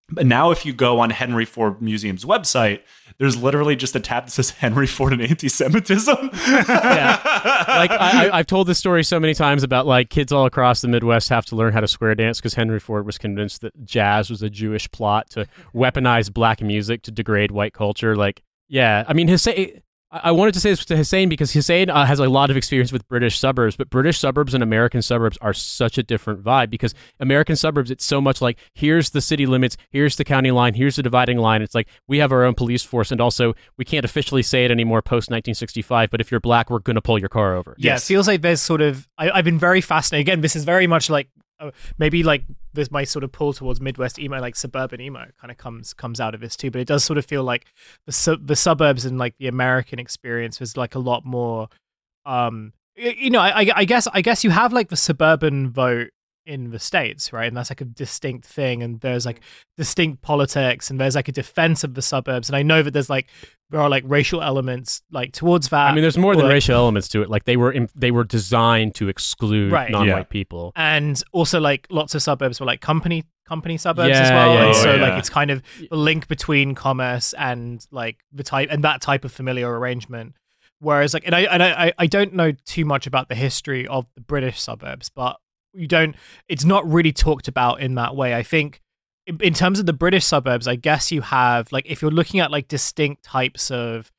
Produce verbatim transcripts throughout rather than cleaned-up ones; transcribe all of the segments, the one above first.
But now if you go on Henry Ford Museum's website, there's literally just a tab that says Henry Ford and anti-Semitism. Yeah. Like I, I've told this story so many times about like kids all across the Midwest have to learn how to square dance because Henry Ford was convinced that jazz was a Jewish plot to weaponize black music to degrade white culture. Like, yeah, I mean, Hussein, I wanted to say this to Hussein because Hussein uh, has a lot of experience with British suburbs, but British suburbs and American suburbs are such a different vibe because American suburbs, it's so much like, here's the city limits, here's the county line, here's the dividing line. It's like, we have our own police force, and also, we can't officially say it anymore post nineteen sixty-five, but if you're black, we're going to pull your car over. Yeah, Yes. it feels like there's sort of, I, I've been very fascinated. Again, this is very much like, uh, maybe like this my sort of pull towards Midwest emo, like suburban emo kind of comes comes out of this too, but it does sort of feel like the su- the suburbs and like the American experience was like a lot more, um, y- you know, I, I guess I guess you have like the suburban vote in the States, right? And that's like a distinct thing, and there's like distinct politics, and there's like a defense of the suburbs, and I know that there's like there are like racial elements like towards that. I mean, there's more than like, racial elements to it. Like they were, in, they were designed to exclude Right. non-white Yeah. people. and also like lots of suburbs were like company company suburbs Yeah, as well, yeah, and yeah, so yeah. like it's kind of the link between commerce and like the type and that type of familiar arrangement. Whereas like, and I and I I don't know too much about the history of the British suburbs, but you don't. It's not really talked about in that way. I think in, in terms of the British suburbs, I guess you have like if you're looking at like distinct types of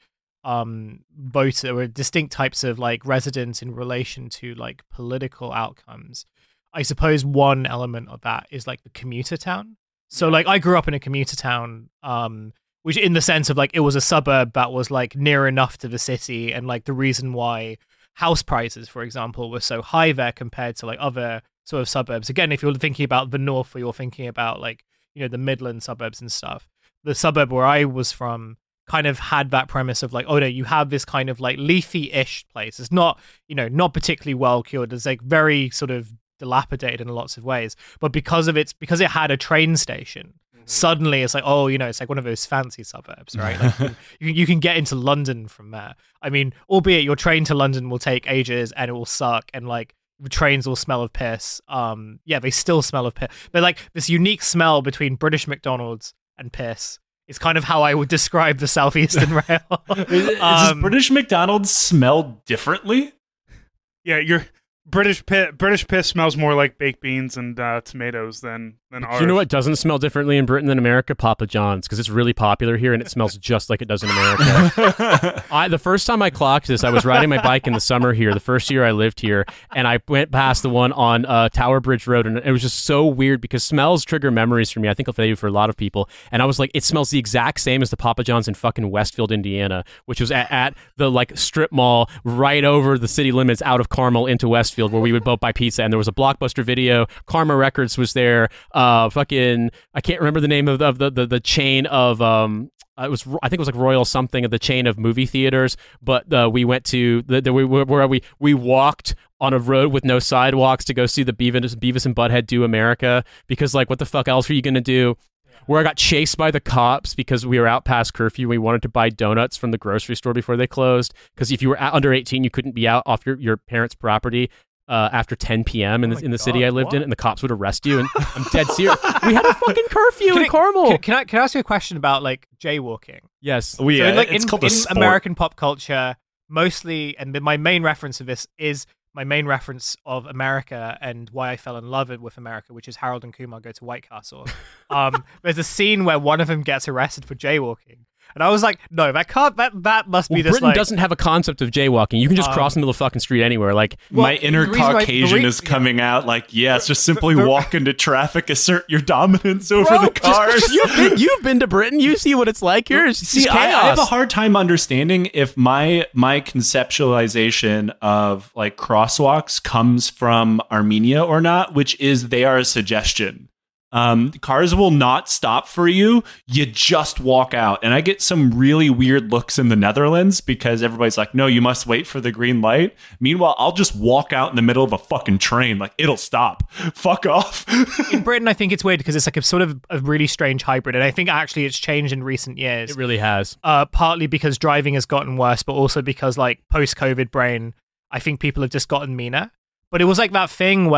um voter or distinct types of like residents in relation to like political outcomes. I suppose one element of that is like the commuter town. So like I grew up in a commuter town, um, which in the sense of like it was a suburb that was like near enough to the city, and like the reason why house prices, for example, were so high there compared to like other sort of suburbs. Again, if you're thinking about the north or you're thinking about like, you know, the Midland suburbs and stuff, the suburb where I was from kind of had that premise of like, oh no, you have this kind of like leafy-ish place. It's not, you know, not particularly well cured. It's like very sort of dilapidated in lots of ways, but because of its because it had a train station, mm-hmm. suddenly it's like, oh, you know, it's like one of those fancy suburbs, right? Like you, you, you can get into London from there. I mean, albeit your train to London will take ages and it will suck, and like the trains will smell of piss. Um, yeah, they still smell of piss. But like this unique smell between British McDonald's and piss is kind of how I would describe the Southeastern Rail. Does um, British McDonald's smell differently? Yeah, your British piss, British piss smells more like baked beans and uh, tomatoes than than ours. You know what doesn't smell differently in Britain than America? Papa John's, because it's really popular here and it smells just like it does in America. I, the first time I clocked this, I was riding my bike in the summer here, the first year I lived here, and I went past the one on uh, Tower Bridge Road, and it was just so weird because smells trigger memories for me. I think they do for a lot of people. And I was like, it smells the exact same as the Papa John's in fucking Westfield, Indiana, which was at, at the like strip mall right over the city limits out of Carmel into Westfield, where we would both buy pizza. And there was a Blockbuster Video. Karma Records was there. Uh, fucking, I can't remember the name of the, of the, the, the chain of, um, Uh, it was, I think it was like Royal something of the chain of movie theaters, but uh, we went to the, the we where we we walked on a road with no sidewalks to go see the Beavis, Beavis and Butthead Do America, because like what the fuck else are you gonna do? Where I got chased by the cops because we were out past curfew. We wanted to buy donuts from the grocery store before they closed, because if you were under eighteen, you couldn't be out off your, your parents' property Uh, after ten p.m. in, Oh the, my in the God, city I lived what? in, and the cops would arrest you. And I'm dead serious. We had a fucking curfew Can in I- Carmel. Can, can I can I ask you a question about like jaywalking? Yes. Oh, yeah, So, like it's in, called a in sport. American pop culture, mostly, and my main reference of this is my main reference of America and why I fell in love with America, which is Harold and Kumar Go to White Castle. Um, there's a scene where one of them gets arrested for jaywalking. And I was like, no, that can't, that, that must be Well, this Britain like... doesn't have a concept of jaywalking. You can just Um, cross the middle of the fucking street anywhere. Like, Well, My inner the reason why- the Caucasian re- is coming out like, yes, just simply the- walk into traffic, assert your dominance over Bro, the cars. you've been, you've been to Britain. You see what it's like here. It's See, just I, I have a chaos. hard time understanding if my my conceptualization of like crosswalks comes from Armenia or not, which is they are a suggestion. Um, cars will not stop for you. You just walk out. And I get some really weird looks in the Netherlands because everybody's like, no, you must wait for the green light. Meanwhile, I'll just walk out in the middle of a fucking train. Like, it'll stop. Fuck off. In Britain, I think it's weird because it's like a sort of a really strange hybrid. And I think actually it's changed in recent years. It really has. Uh, partly because driving has gotten worse, but also because like post-COVID brain, I think people have just gotten meaner. But it was like that thing where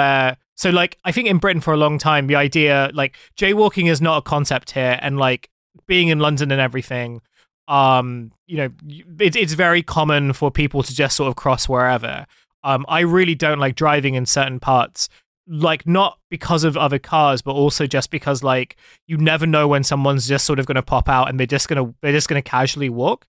So like, I think in Britain for a long time, the idea like jaywalking is not a concept here, and like being in London and everything, um, you know, it's it's very common for people to just sort of cross wherever. Um, I really don't like driving in certain parts, like not because of other cars, but also just because like you never know when someone's just sort of going to pop out and they're just gonna they're just gonna casually walk.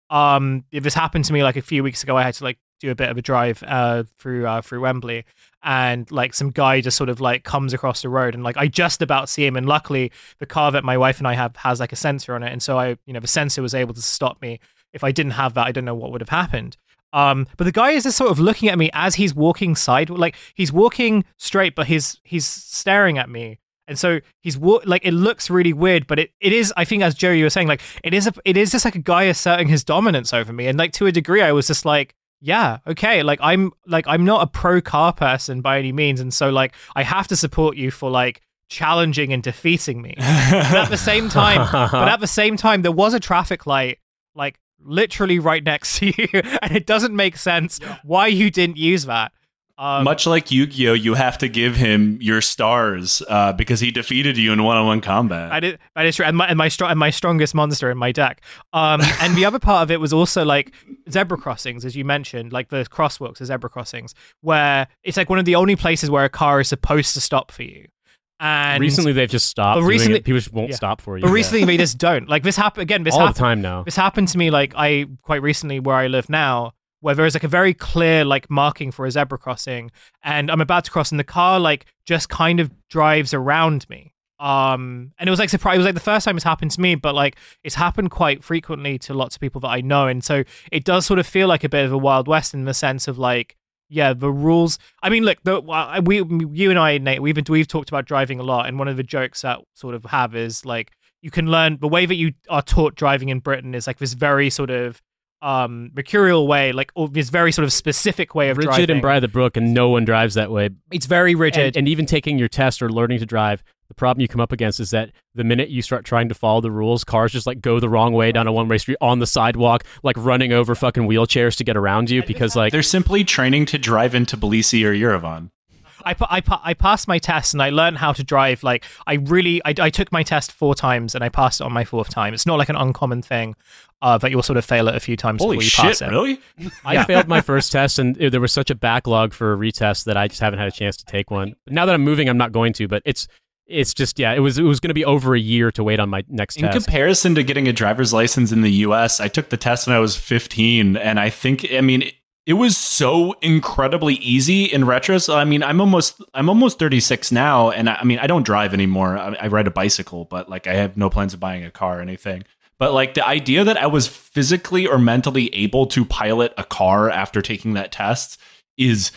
Um, if this happened to me like a few weeks ago, I had to like do a bit of a drive uh through uh through Wembley, and like some guy just sort of like comes across the road, and like I just about see him, and luckily the car that my wife and I have has like a sensor on it, and so I you know the sensor was able to stop me. If I didn't have that, I don't know what would have happened. Um, but the guy is just sort of looking at me as he's walking side, like he's walking straight, but he's he's staring at me, and so he's wa- like it looks really weird. But it, it is, I think, as Joe you were saying, like it is a, it is just like a guy asserting his dominance over me, and like to a degree, I was just like, yeah, okay, like I'm like I'm not a pro car person by any means, and so like I have to support you for like challenging and defeating me. But at the same time, but at the same time, there was a traffic light, like. Literally right next to you, and it doesn't make sense yeah. why you didn't use that. Um, Much like Yu-Gi-Oh, you have to give him your stars uh, because he defeated you in one-on-one combat. I did, that is true, and my and my, str- and my strongest monster in my deck. Um, and the other part of it was also like zebra crossings, as you mentioned, like the crosswalks, the zebra crossings, where it's like one of the only places where a car is supposed to stop for you. And recently they've just stopped. Recently, people just won't yeah. stop for you. But recently they just don't. Like this happened again. This all happen- the time now. This happened to me like I quite recently where I live now, where there is like a very clear like marking for a zebra crossing, and I'm about to cross, and the car like just kind of drives around me. Um, and it was like surprise. It was like the first time it's happened to me, but like it's happened quite frequently to lots of people that I know, and so it does sort of feel like a bit of a Wild West in the sense of like. Yeah, the rules. I mean, look, the, we, you and I, Nate, we've been, we've talked about driving a lot, and one of the jokes that sort of have is like you can learn the way that you are taught driving in Britain is like this very sort of um mercurial way, like or this very sort of specific way of rigid driving. Rigid and by the brook, and no one drives that way. It's very rigid, and, and even taking your test or learning to drive. The problem you come up against is that the minute you start trying to follow the rules, cars just like go the wrong way down a one-way street on the sidewalk, like running over fucking wheelchairs to get around you because like they're simply training to drive into Tbilisi or Yerevan. I, I, I passed my test and I learned how to drive. Like I really, I, I took my test four times and I passed it on my fourth time. It's not like an uncommon thing uh, that you'll sort of fail it a few times Holy before you shit, pass it. Really? I yeah. failed my first test and there was such a backlog for a retest that I just haven't had a chance to take one. But now that I'm moving, I'm not going to, but it's It's just, yeah, it was it was going to be over a year to wait on my next in test. In comparison to getting a driver's license in the U S, I took the test when I was fifteen, and I think, I mean, it, it was so incredibly easy in retro. So, I mean, I'm almost I'm almost thirty-six now, and I, I mean, I don't drive anymore. I, I ride a bicycle, but like I have no plans of buying a car or anything. But like the idea that I was physically or mentally able to pilot a car after taking that test is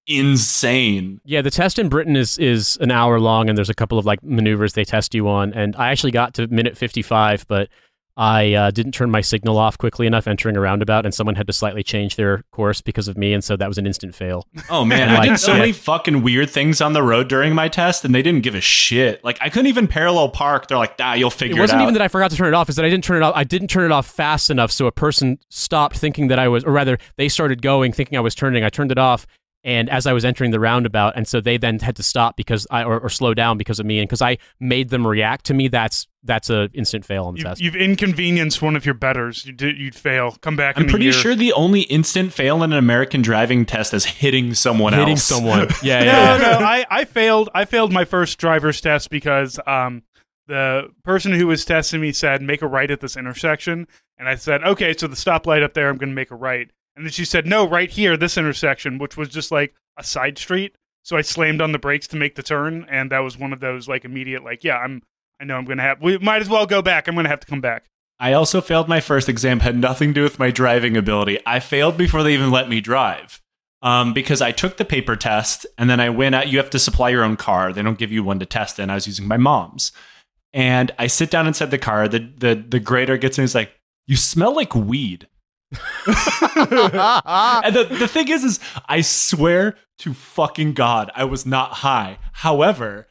insane. Yeah, the test in Britain is is an hour long, and there's a couple of like maneuvers they test you on. And I actually got to minute fifty-five, but I uh, didn't turn my signal off quickly enough entering a roundabout, and someone had to slightly change their course because of me, and so that was an instant fail. Oh man, I did so many fucking weird things on the road during my test, and they didn't give a shit. Like I couldn't even parallel park. They're like, "Ah, you'll figure it out." It wasn't even that I forgot to turn it off; is that I didn't turn it off. I didn't turn it off fast enough, so a person stopped thinking that I was, or rather, they started going thinking I was turning. I turned it off. And as I was entering the roundabout, and so they then had to stop because I or, or slow down because of me, and because I made them react to me. That's that's a instant fail on the you, test. You've inconvenienced one of your betters. You did, you'd fail. Come back. I'm in pretty a year. sure the only instant fail in an American driving test is hitting someone hitting else. Hitting someone. Yeah, yeah. no, no. I, I failed. I failed my first driver's test because um the person who was testing me said make a right at this intersection, and I said okay. So the stoplight up there, I'm going to make a right. And then she said, no, right here, this intersection, which was just like a side street. So I slammed on the brakes to make the turn. And that was one of those like immediate, like, yeah, I'm, I know I'm going to have, we might as well go back. I'm going to have to come back. I also failed my first exam, had nothing to do with my driving ability. I failed before they even let me drive. Um, because I took the paper test and then I went out, you have to supply your own car. They don't give you one to test in. I was using my mom's. And I sit down inside the car. The, the, the grader gets in and he's like, you smell like weed. And the, the thing is, is I swear to fucking God, I was not high. However,